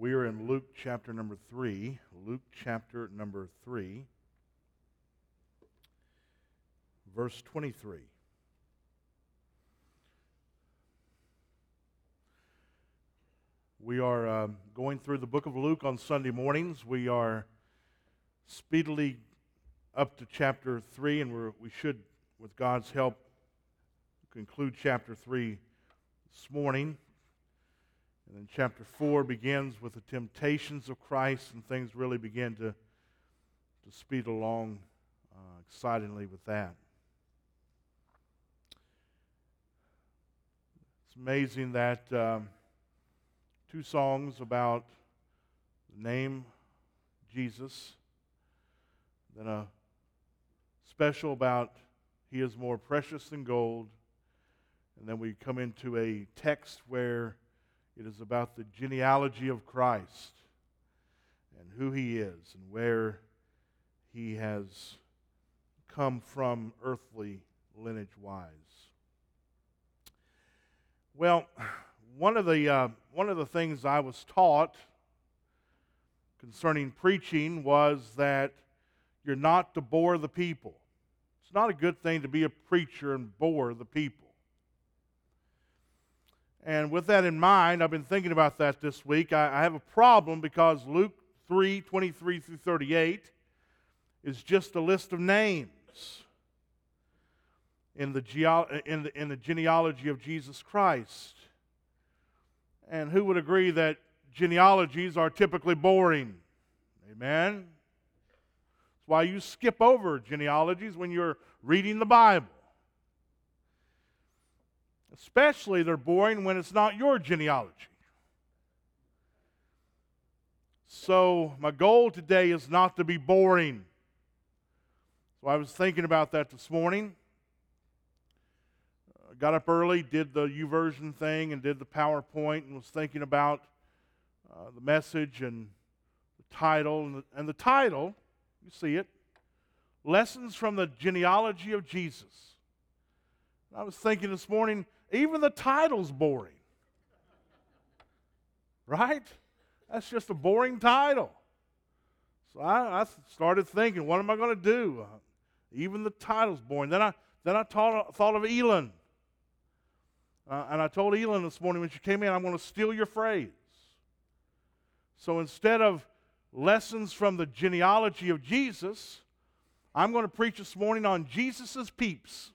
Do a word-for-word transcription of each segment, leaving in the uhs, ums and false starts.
We are in Luke chapter number three. Luke chapter number three, verse twenty-three. We are uh, going through the book of Luke on Sunday mornings. We are speedily up to chapter three, and we're, we should, with God's help, conclude chapter three this morning. And then chapter four begins with the temptations of Christ, and things really begin to, to speed along uh, excitingly with that. It's amazing that um, two songs about the name Jesus, then a special about He is more precious than gold, and then we come into a text where it is about the genealogy of Christ and who He is and where He has come from earthly lineage-wise. Well, one of the uh, one of the things I was taught concerning preaching was that you're not to bore the people. It's not a good thing to be a preacher and bore the people. And with that in mind, I've been thinking about that this week. I, I have a problem because Luke three, twenty-three through thirty-eight is just a list of names in the, ge- in the, in the genealogy of Jesus Christ. And who would agree that genealogies are typically boring? Amen? That's why you skip over genealogies when you're reading the Bible. Especially they're boring when it's not your genealogy. So my goal today is not to be boring. So I was thinking about that this morning. I got up early, did the YouVersion thing, and did the PowerPoint, and was thinking about uh, the message and the title. And the, and the title, you see it, Lessons from the Genealogy of Jesus. I was thinking this morning, even the title's boring. Right? That's just a boring title. So I, I started thinking, what am I going to do? Uh, even the title's boring. Then I then I thought, thought of Elin. Uh, and I told Elin this morning when she came in, I'm going to steal your phrase. So instead of lessons from the genealogy of Jesus, I'm going to preach this morning on Jesus' peeps.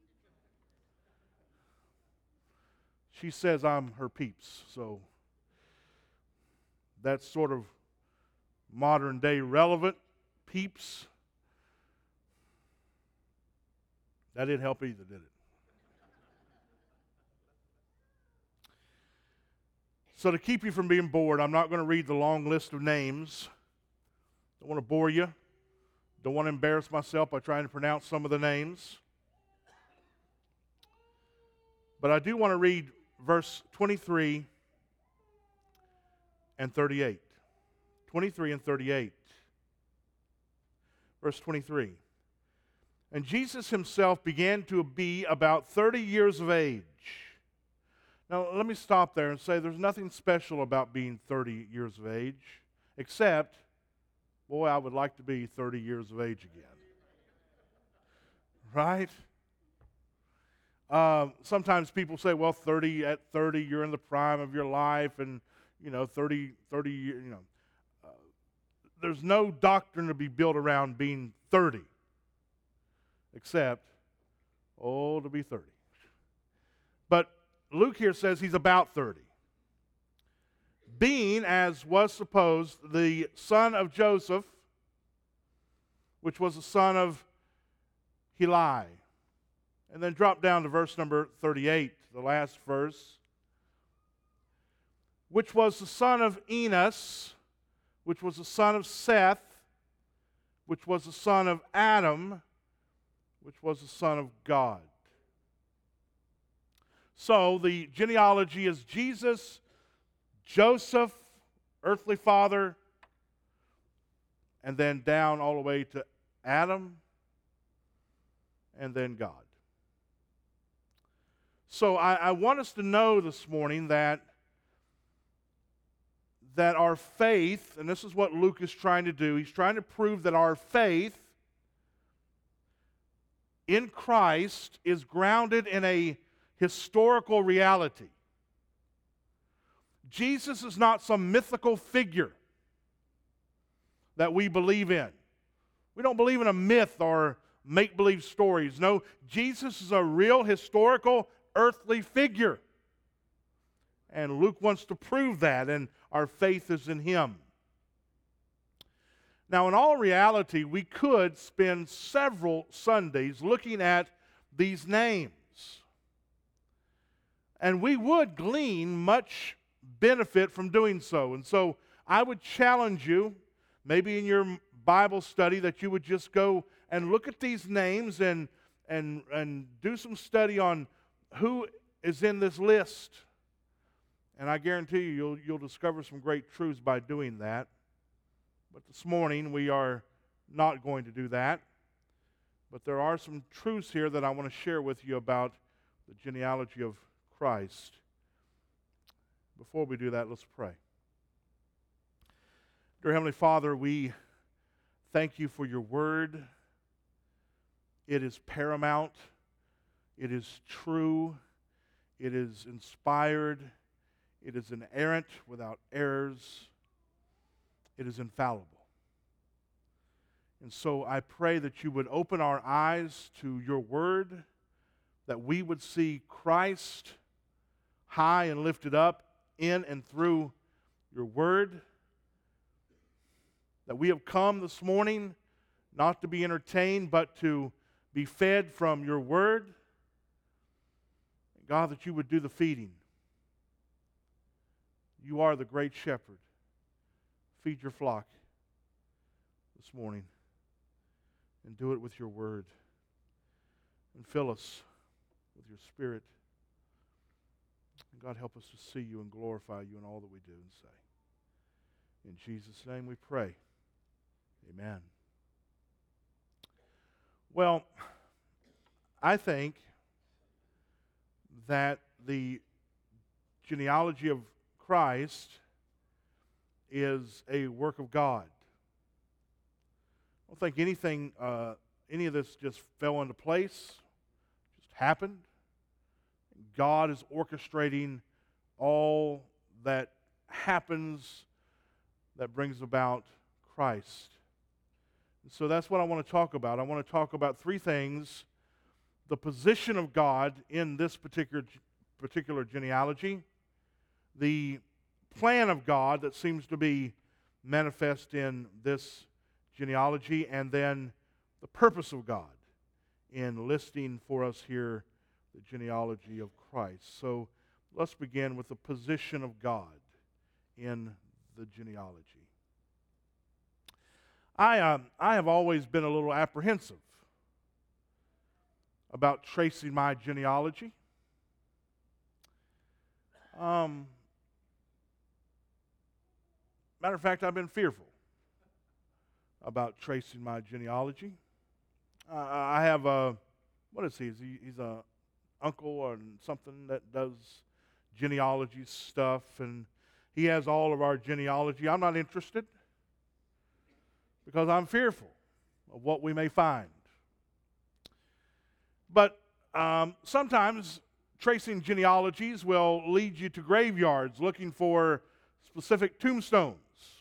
She says I'm her peeps, so that's sort of modern day relevant. Peeps. That didn't help either, did it? So to keep you from being bored, I'm not going to read the long list of names. Don't want to bore you. Don't want to embarrass myself by trying to pronounce some of the names. But I do want to read verse twenty-three and thirty-eight. twenty-three and thirty-eight. Verse twenty-three. And Jesus himself began to be about thirty years of age. Now, let me stop there and say there's nothing special about being thirty years of age, except, boy, I would like to be thirty years of age again. Right? Uh, sometimes people say, well, thirty at thirty, you're in the prime of your life, and, you know, thirty, thirty, you know. Uh, there's no doctrine to be built around being thirty, except, oh, to be thirty. But Luke here says he's about thirty. Being, as was supposed, the son of Joseph, which was the son of Heli. And then drop down to verse number thirty-eight, the last verse. Which was the son of Enos, which was the son of Seth, which was the son of Adam, which was the son of God. So the genealogy is Jesus, Joseph, earthly father, and then down all the way to Adam, and then God. So I, I want us to know this morning that that our faith, and this is what Luke is trying to do, he's trying to prove that our faith in Christ is grounded in a historical reality. Jesus is not some mythical figure that we believe in. We don't believe in a myth or make-believe stories. No, Jesus is a real historical earthly figure. And Luke wants to prove that, and our faith is in him. Now, in all reality, we could spend several Sundays looking at these names. And we would glean much benefit from doing so. And so I would challenge you, maybe in your Bible study, that you would just go and look at these names and, and, and do some study on who is in this list. And I guarantee you, you'll, you'll discover some great truths by doing that. But this morning, we are not going to do that. But there are some truths here that I want to share with you about the genealogy of Christ. Before we do that, let's pray. Dear Heavenly Father, we thank you for your word. It is paramount. It is true. It is inspired. It is inerrant, without errors. It is infallible. And so I pray that you would open our eyes to your word, that we would see Christ high and lifted up in and through your word, that we have come this morning not to be entertained, but to be fed from your word. God, that you would do the feeding. You are the great shepherd. Feed your flock this morning, and do it with your word, and fill us with your spirit. And God, help us to see you and glorify you in all that we do and say. In Jesus' name we pray. Amen. Well, I think that the genealogy of Christ is a work of God. I don't think anything, uh, any of this just fell into place, just happened. God is orchestrating all that happens that brings about Christ. And so that's what I want to talk about. I want to talk about three things: the position of God in this particular particular genealogy, the plan of God that seems to be manifest in this genealogy, and then the purpose of God in listing for us here the genealogy of Christ. So let's begin with the position of God in the genealogy. I, uh, I have always been a little apprehensive about tracing my genealogy. Um, matter of fact, I've been fearful about tracing my genealogy. Uh, I have a, what is he? Is he he's a uncle or something that does genealogy stuff, and he has all of our genealogy. I'm not interested because I'm fearful of what we may find. But um, sometimes tracing genealogies will lead you to graveyards looking for specific tombstones.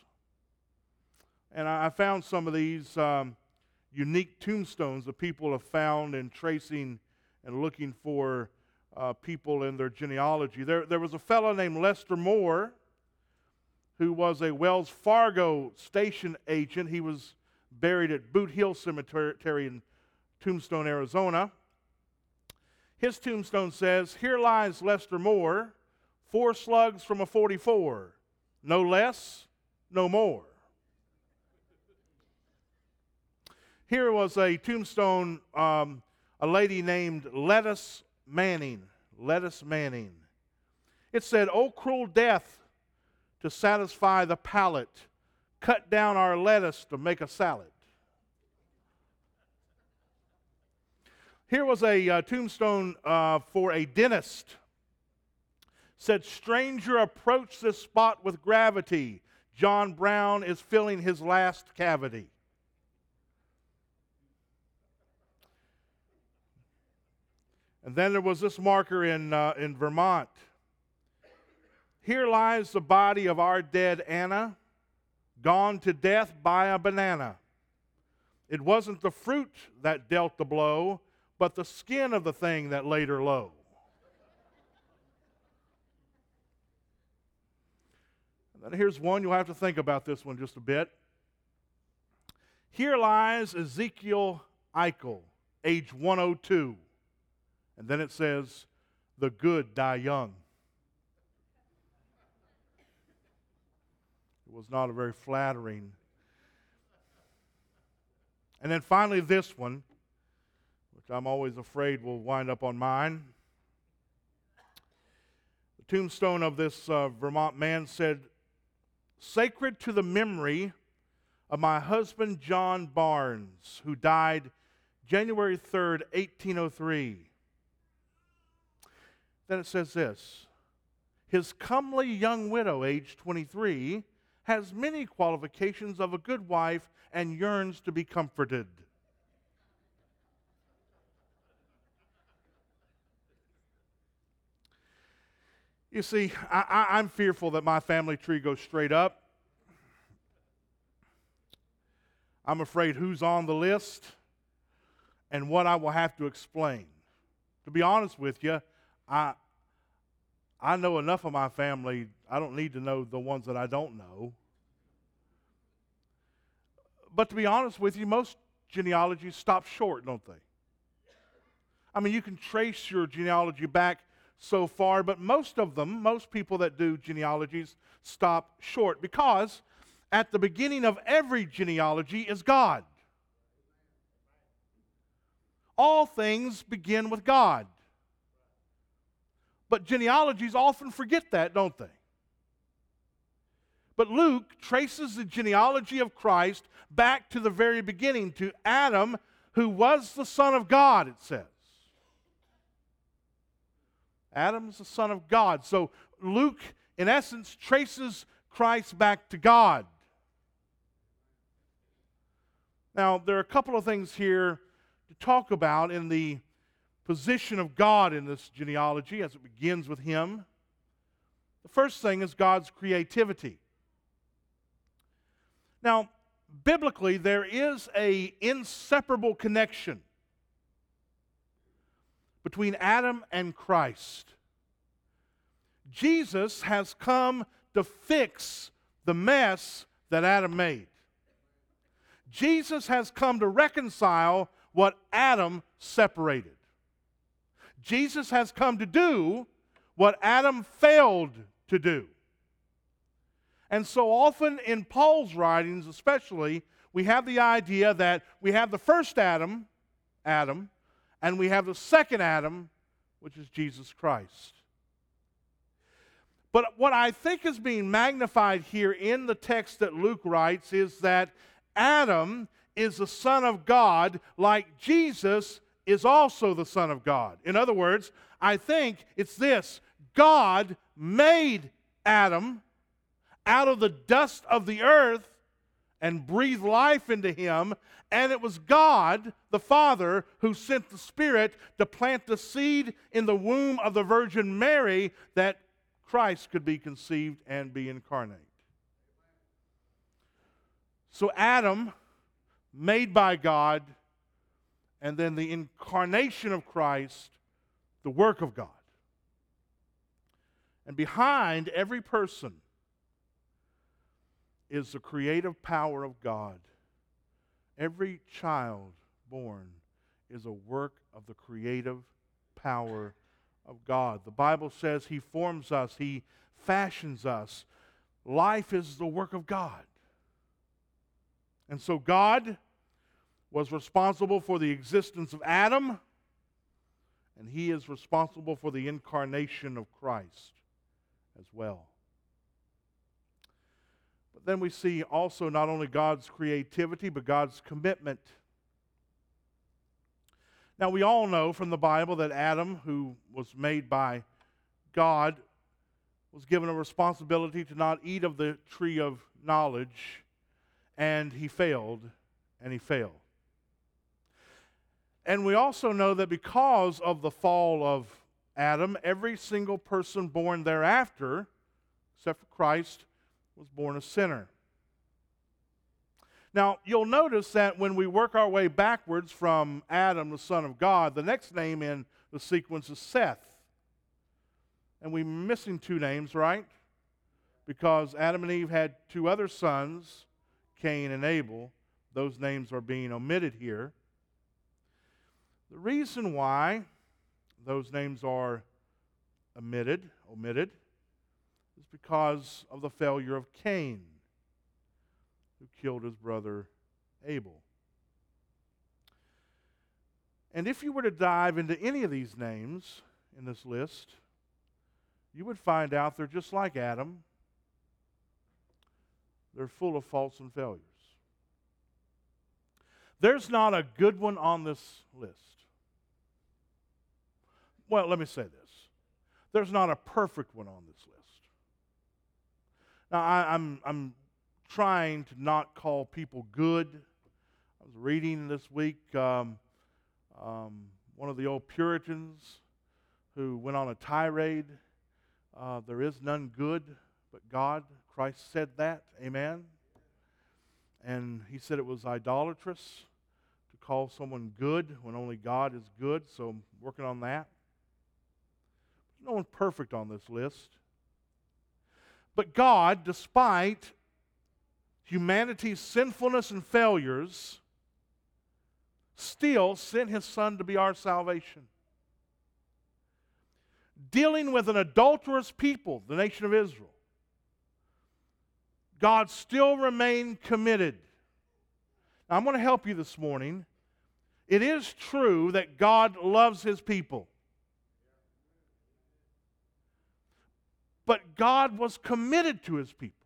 And I found some of these um, unique tombstones that people have found in tracing and looking for uh, people in their genealogy. There, there was a fellow named Lester Moore who was a Wells Fargo station agent. He was buried at Boot Hill Cemetery in Tombstone, Arizona. His tombstone says, "Here lies Lester Moore, four slugs from a forty-four, no less, no more." Here was a tombstone, um, a lady named Lettuce Manning. Lettuce Manning. It said, "O cruel death, to satisfy the palate, cut down our lettuce to make a salad." Here was a uh, tombstone uh, for a dentist. said, "Stranger, approach this spot with gravity. John Brown is filling his last cavity." And then there was this marker in, uh, in Vermont. "Here lies the body of our dead Anna, gone to death by a banana. It wasn't the fruit that dealt the blow, but the skin of the thing that laid her low." And then here's one, you'll have to think about this one just a bit. "Here lies Ezekiel Eichel, age one oh two. And then it says, "The good die young." It was not a very flattering. And then finally this one, which I'm always afraid will wind up on mine. The tombstone of this uh, Vermont man said, "Sacred to the memory of my husband John Barnes, who died January third, eighteen oh three. Then it says this, "His comely young widow, age twenty-three, has many qualifications of a good wife and yearns to be comforted." You see, I, I, I'm fearful that my family tree goes straight up. I'm afraid who's on the list and what I will have to explain. To be honest with you, I, I know enough of my family. I don't need to know the ones that I don't know. But to be honest with you, most genealogies stop short, don't they? I mean, you can trace your genealogy back so far, but most of them, most people that do genealogies, stop short, because at the beginning of every genealogy is God. All things begin with God. But genealogies often forget that, don't they? But Luke traces the genealogy of Christ back to the very beginning, to Adam, who was the Son of God, it says. Adam's the Son of God. So Luke, in essence, traces Christ back to God. Now, there are a couple of things here to talk about in the position of God in this genealogy as it begins with Him. The first thing is God's creativity. Now, biblically, there is an inseparable connection between Adam and Christ. Jesus has come to fix the mess that Adam made. Jesus has come to reconcile what Adam separated. Jesus has come to do what Adam failed to do. And so often in Paul's writings especially, we have the idea that we have the first Adam, Adam, and we have the second Adam, which is Jesus Christ. But what I think is being magnified here in the text that Luke writes is that Adam is the Son of God, like Jesus is also the Son of God. In other words, I think it's this: God made Adam out of the dust of the earth and breathed life into him, and it was God, the Father, who sent the Spirit to plant the seed in the womb of the Virgin Mary that Christ could be conceived and be incarnate. So Adam, made by God, and then the incarnation of Christ, the work of God. And behind every person is the creative power of God. Every child born is a work of the creative power of God. The Bible says He forms us, He fashions us. Life is the work of God. And so God was responsible for the existence of Adam, and He is responsible for the incarnation of Christ as well. But then we see also not only God's creativity, but God's commitment. Now, we all know from the Bible that Adam, who was made by God, was given a responsibility to not eat of the tree of knowledge, and he failed, and he failed. And we also know that because of the fall of Adam, every single person born thereafter, except for Christ, was born a sinner. Now, you'll notice that when we work our way backwards from Adam, the son of God, the next name in the sequence is Seth. And we're missing two names, right? Because Adam and Eve had two other sons, Cain and Abel. Those names are being omitted here. The reason why those names are omitted, omitted is because of the failure of Cain, who killed his brother Abel. And if you were to dive into any of these names in this list, you would find out they're just like Adam. They're full of faults and failures. There's not a good one on this list. Well, let me say this. There's not a perfect one on this list. Now, I, I'm, I'm trying to not call people good. I was reading this week um, um, one of the old Puritans who went on a tirade. Uh, there is none good but God. Christ said that. Amen. And he said it was idolatrous to call someone good when only God is good. So I'm working on that. No one perfect on this list. But God, despite humanity's sinfulness and failures, still sent His Son to be our salvation. Dealing with an adulterous people, the nation of Israel, God still remained committed. Now, I'm going to help you this morning. It is true that God loves His people. But God was committed to His people.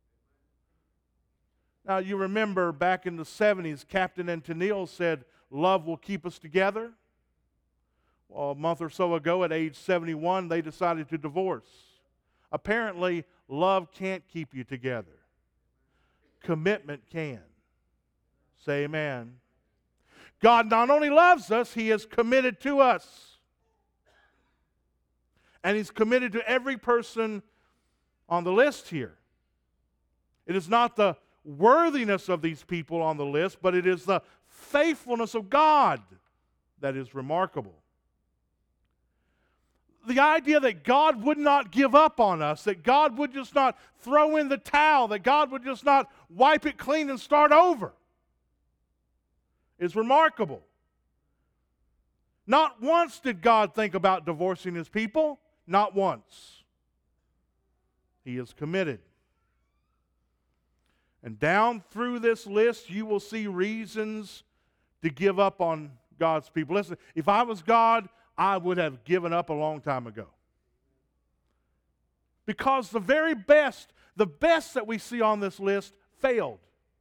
Now, you remember back in the seventies, Captain and Tennille said, love will keep us together. Well, a month or so ago, at age seventy-one, they decided to divorce. Apparently, love can't keep you together. Commitment can. Say amen. God not only loves us, He is committed to us. And He's committed to every person on the list here. It is not the worthiness of these people on the list, but it is the faithfulness of God that is remarkable. The idea that God would not give up on us, that God would just not throw in the towel, that God would just not wipe it clean and start over, is remarkable. Not once did God think about divorcing His people. Not once. He is committed. And down through this list, you will see reasons to give up on God's people. Listen, if I was God, I would have given up a long time ago. Because the very best, the best that we see on this list failed.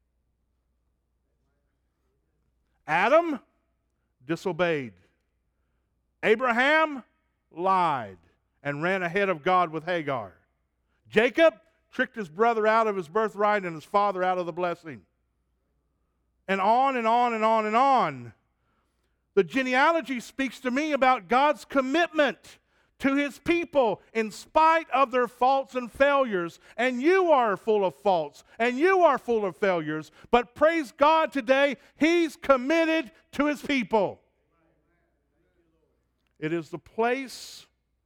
Adam disobeyed. Abraham lied and ran ahead of God with Hagar. Jacob tricked his brother out of his birthright and his father out of the blessing. And on and on and on and on. The genealogy speaks to me about God's commitment to His people in spite of their faults and failures. And you are full of faults and you are full of failures. But praise God today, He's committed to His people. It is the place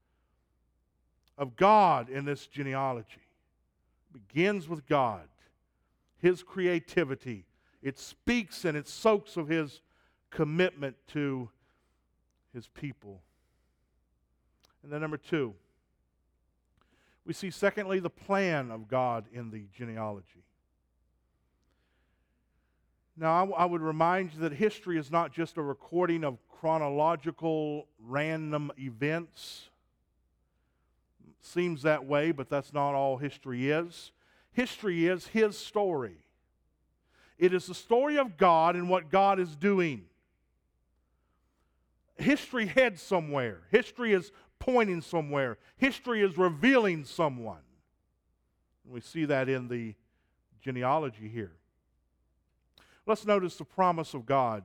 of God in this genealogy. It begins with God, His creativity. It speaks and it soaks of His commitment to His people. And then number two, we see secondly the plan of God in the genealogy. Now, I, w- I would remind you that history is not just a recording of chronological random events. Seems that way, but that's not all history is. History is His story. It is the story of God and what God is doing. History heads somewhere. History is pointing somewhere. History is revealing someone. And we see that in the genealogy here. Let's notice the promise of God.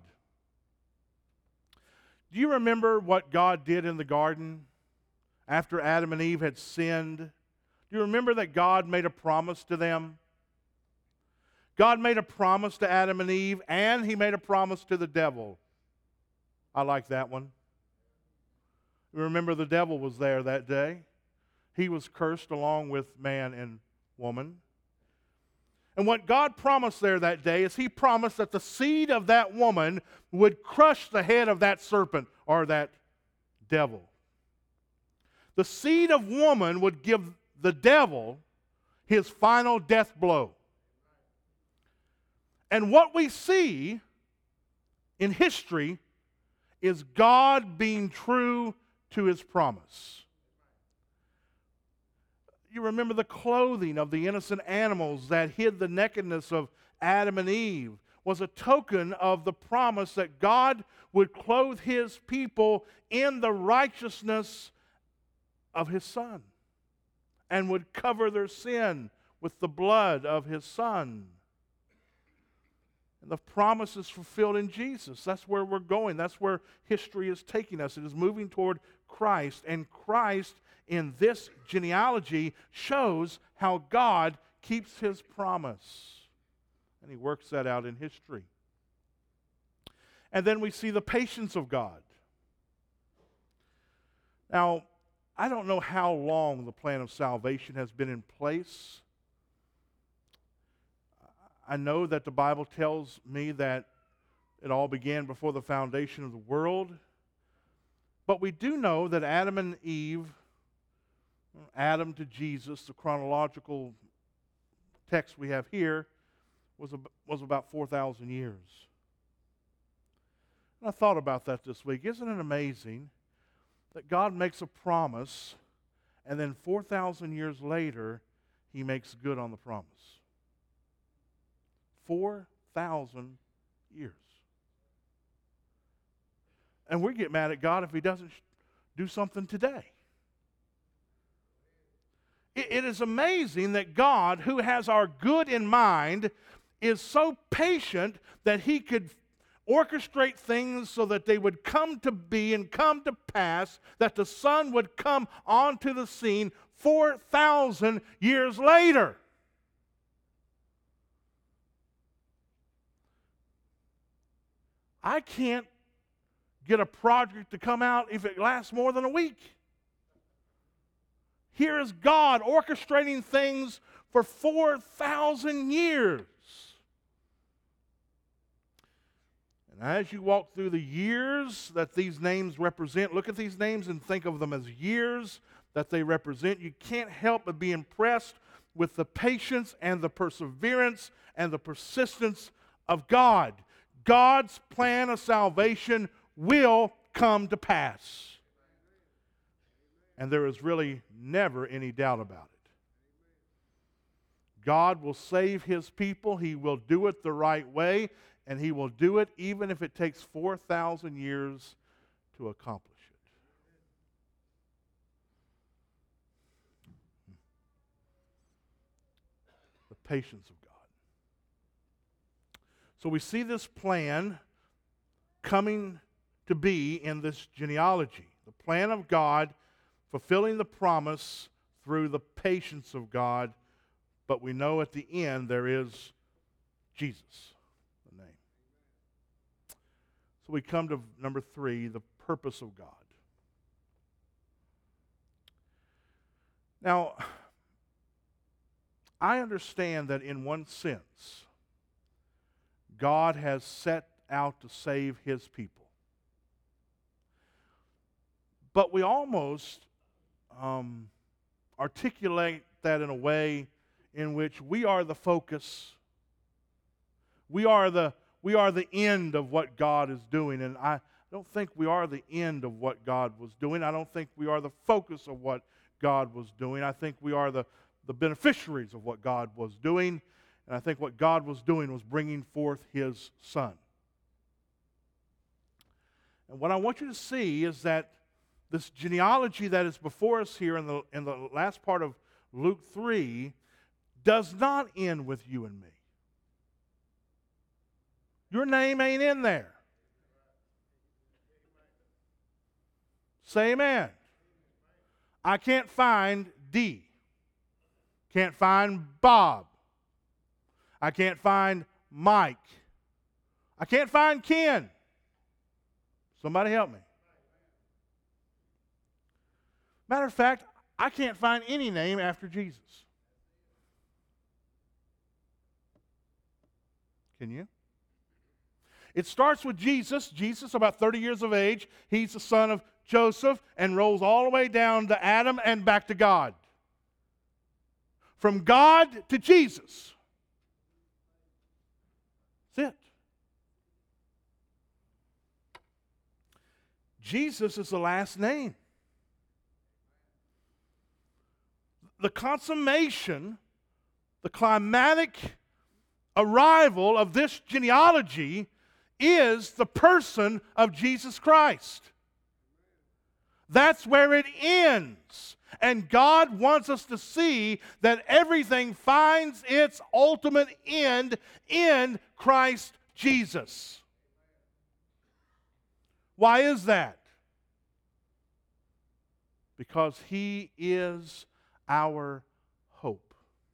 Do you remember what God did in the garden after Adam and Eve had sinned? Do you remember that God made a promise to them? God made a promise to Adam and Eve, and He made a promise to the devil. I like that one. You remember the devil was there that day. He was cursed along with man and woman. And what God promised there that day is He promised that the seed of that woman would crush the head of that serpent or that devil. The seed of woman would give the devil his final death blow. And what we see in history is God being true to His promise. You remember the clothing of the innocent animals that hid the nakedness of Adam and Eve was a token of the promise that God would clothe His people in the righteousness of His Son and would cover their sin with the blood of His Son. And the promise is fulfilled in Jesus. That's where we're going. That's where history is taking us. It is moving toward Christ. And Christ, in this genealogy, shows how God keeps His promise. And He works that out in history. And then we see the patience of God. Now, I don't know how long the plan of salvation has been in place. I know that the Bible tells me that it all began before the foundation of the world. But we do know that Adam and Eve, Adam to Jesus, the chronological text we have here, was, ab- was about four thousand years. And I thought about that this week. Isn't it amazing that God makes a promise and then four thousand years later, He makes good on the promise? four thousand years. And we get mad at God if He doesn't do something today. It, it is amazing that God, who has our good in mind, is so patient that He could orchestrate things so that they would come to be and come to pass, that the Son would come onto the scene four thousand years later. I can't get a project to come out if it lasts more than a week. Here is God orchestrating things for four thousand years. And as you walk through the years that these names represent, look at these names and think of them as years that they represent. You can't help but be impressed with the patience and the perseverance and the persistence of God. God's plan of salvation will come to pass. And there is really never any doubt about it. God will save His people. He will do it the right way, and He will do it even if it takes four thousand years to accomplish it. The patience of God. So we see this plan coming to be in this genealogy. The plan of God fulfilling the promise through the patience of God. But we know at the end there is Jesus, the name. So we come to number three, the purpose of God. Now, I understand that in one sense, God has set out to save His people. But we almost um, articulate that in a way in which we are the focus. We are the, we are the end of what God is doing. And I don't think we are the end of what God was doing. I don't think we are the focus of what God was doing. I think we are the, the beneficiaries of what God was doing. And I think what God was doing was bringing forth His Son. And what I want you to see is that this genealogy that is before us here in the, in the last part of Luke three does not end with you and me. Your name ain't in there. Say amen. I can't find D. Can't find Bob. I can't find Mike. I can't find Ken. Somebody help me. Matter of fact, I can't find any name after Jesus. Can you? It starts with Jesus. Jesus, about thirty years of age. He's the son of Joseph and rolls all the way down to Adam and back to God. From God to Jesus. That's it. Jesus is the last name. The consummation, the climatic arrival of this genealogy is the person of Jesus Christ. That's where it ends. And God wants us to see that everything finds its ultimate end in Christ Jesus. Why is that? Because He is our hope.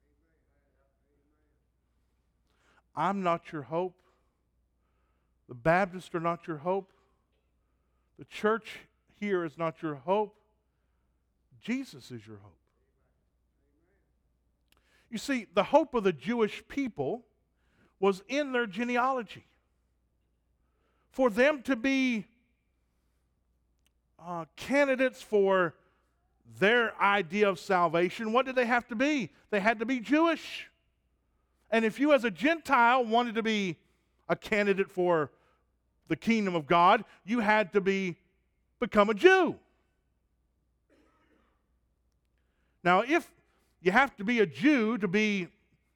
I'm not your hope. The Baptists are not your hope. The church here is not your hope. Jesus is your hope. You see, the hope of the Jewish people was in their genealogy. For them to be uh, candidates for their idea of salvation, what did they have to be? They had to be Jewish. And if you as a Gentile wanted to be a candidate for the kingdom of God, you had to be become a Jew. Now, if you have to be a Jew to be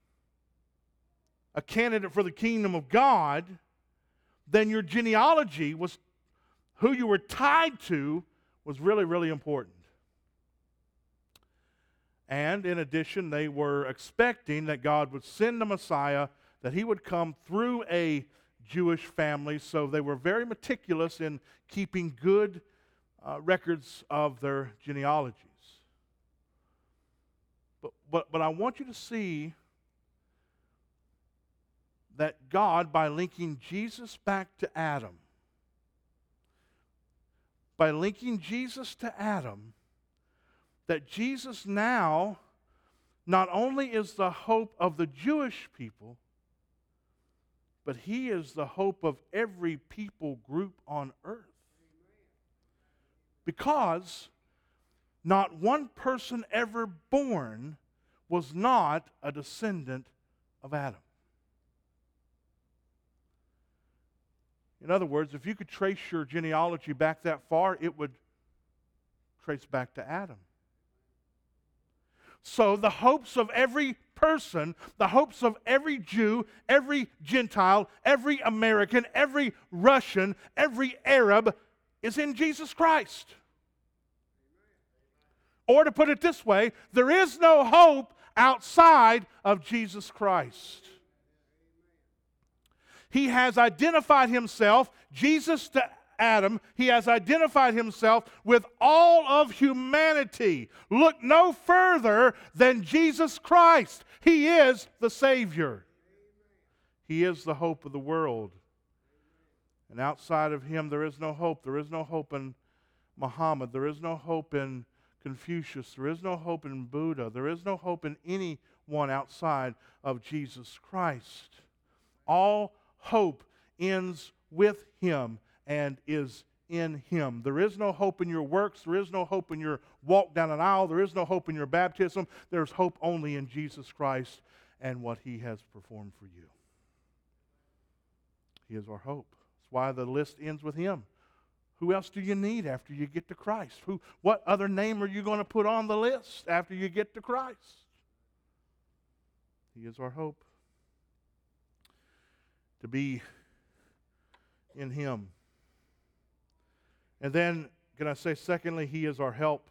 a candidate for the kingdom of God, then your genealogy was, who you were tied to, was really, really important. And in addition, they were expecting that God would send a Messiah, that He would come through a Jewish family, so they were very meticulous in keeping good uh, records of their genealogies. But, but, but I want you to see that God, by linking Jesus back to Adam, by linking Jesus to Adam, that Jesus now not only is the hope of the Jewish people, but He is the hope of every people group on earth. Because not one person ever born was not a descendant of Adam. In other words, if you could trace your genealogy back that far, it would trace back to Adam. So the hopes of every person, the hopes of every Jew, every Gentile, every American, every Russian, every Arab is in Jesus Christ. Or to put it this way, there is no hope outside of Jesus Christ. He has identified Himself, Jesus to Adam, He has identified Himself with all of humanity. Look no further than Jesus Christ. He is the Savior. He is the hope of the world. And outside of Him, there is no hope. There is no hope in Muhammad. There is no hope in Confucius. There is no hope in Buddha. There is no hope in anyone outside of Jesus Christ. All hope ends with Him and is in Him. There is no hope in your works. There is no hope in your walk down an aisle. There is no hope in your baptism. There's hope only in Jesus Christ and what He has performed for you. He is our hope. That's why the list ends with Him. Who else do you need after you get to Christ? Who, what other name are you going to put on the list after you get to Christ? He is our hope. To be in Him. And then can I say, secondly, He is our help.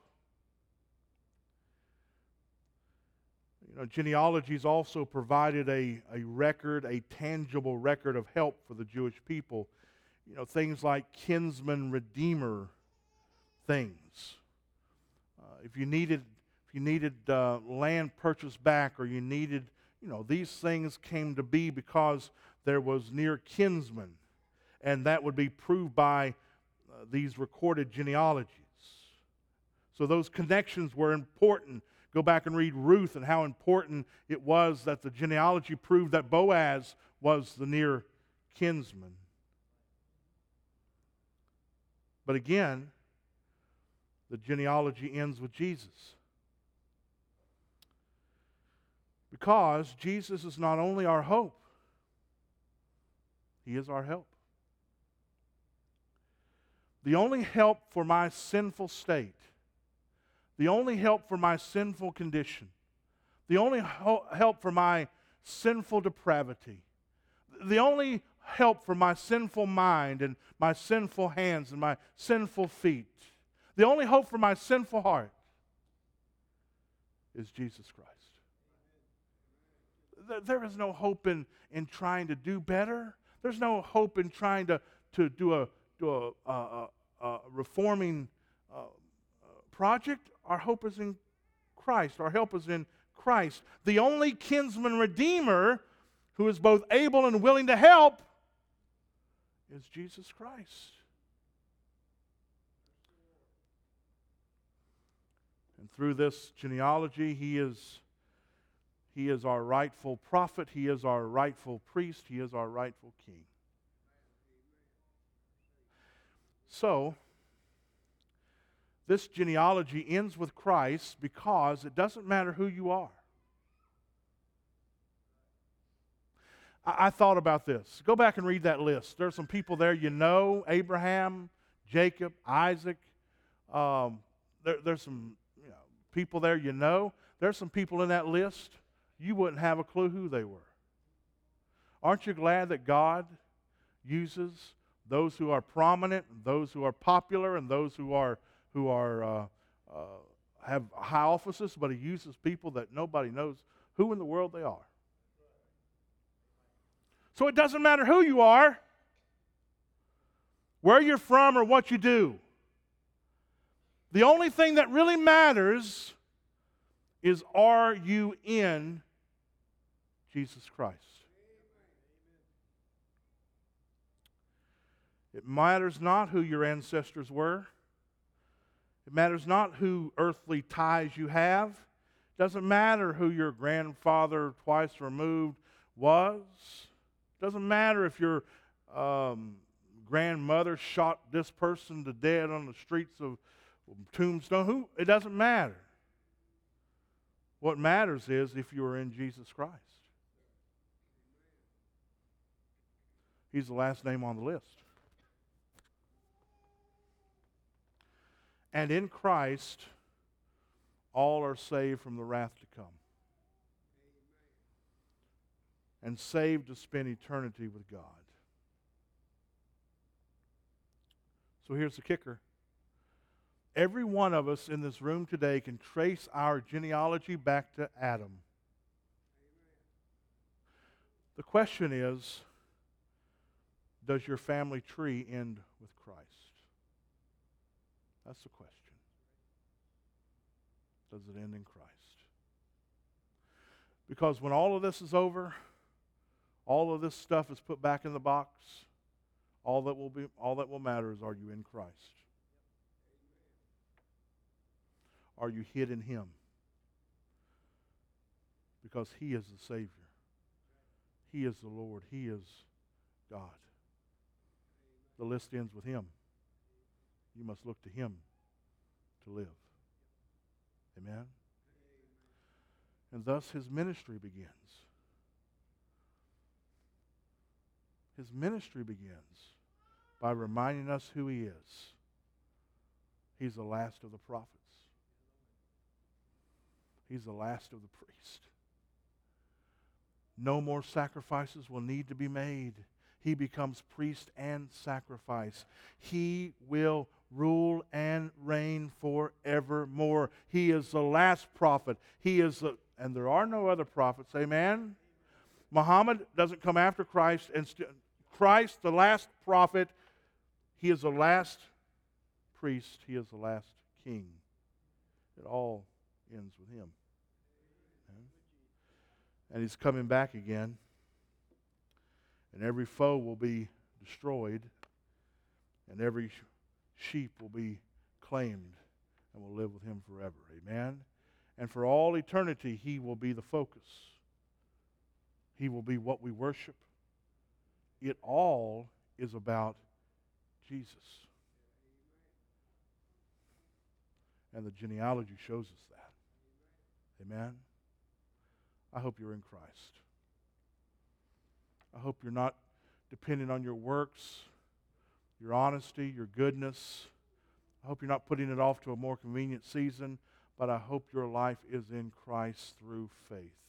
You know, genealogies also provided a, a record, a tangible record of help for the Jewish people. You know, things like kinsman redeemer things. Uh, if you needed, if you needed uh, land purchased back, or you needed, you know, these things came to be because there was near kinsman, and that would be proved by uh, these recorded genealogies. So those connections were important. Go back and read Ruth and how important it was that the genealogy proved that Boaz was the near kinsman. But again, the genealogy ends with Jesus. Because Jesus is not only our hope, He is our help. The only help for my sinful state, the only help for my sinful condition, the only ho- help for my sinful depravity, the only help for my sinful mind and my sinful hands and my sinful feet, the only hope for my sinful heart is Jesus Christ. There is no hope in, in trying to do better. There's no hope in trying to, to do a, do a, a, a, a reforming uh, project. Our hope is in Christ. Our help is in Christ. The only kinsman redeemer who is both able and willing to help is Jesus Christ. And through this genealogy, He is He is our rightful prophet. He is our rightful priest. He is our rightful king. So, this genealogy ends with Christ because it doesn't matter who you are. I, I thought about this. Go back and read that list. There's some people there you know: Abraham, Jacob, Isaac. Um, there, there's some you know, people there you know. There's some people in that list you wouldn't have a clue who they were. Aren't you glad that God uses those who are prominent, those who are popular, and those who are who are uh, uh, have high offices, but He uses people that nobody knows who in the world they are. So it doesn't matter who you are, where you're from, or what you do. The only thing that really matters is, are you in Jesus Christ? It matters not who your ancestors were. It matters not who earthly ties you have. It doesn't matter who your grandfather twice removed was. It doesn't matter if your um, grandmother shot this person to death on the streets of Tombstone. Who? It doesn't matter. What matters is if you are in Jesus Christ. He's the last name on the list. And in Christ, all are saved from the wrath to come. And saved to spend eternity with God. So here's the kicker. Every one of us in this room today can trace our genealogy back to Adam. The question is, does your family tree end with Christ? That's the question. Does it end in Christ? Because when all of this is over, all of this stuff is put back in the box, all that will be, all that will matter is, are you in Christ? Are you hid in Him? Because He is the Savior. He is the Lord. He is God. The list ends with Him. You must look to Him to live. Amen? And thus His ministry begins. His ministry begins by reminding us who He is. He's the last of the prophets. He's the last of the priests. No more sacrifices will need to be made. He becomes priest and sacrifice. He will rule and reign forevermore. He is the last prophet. He is the, and there are no other prophets. Amen? Muhammad doesn't come after Christ. And st- Christ, the last prophet, He is the last priest. He is the last king. It all ends with Him. And He's coming back again. And every foe will be destroyed. And every sheep will be claimed and will live with Him forever. Amen? And for all eternity, He will be the focus. He will be what we worship. It all is about Jesus. And the genealogy shows us that. Amen? I hope you're in Christ. I hope you're not dependent on your works, your honesty, your goodness. I hope you're not putting it off to a more convenient season, but I hope your life is in Christ through faith.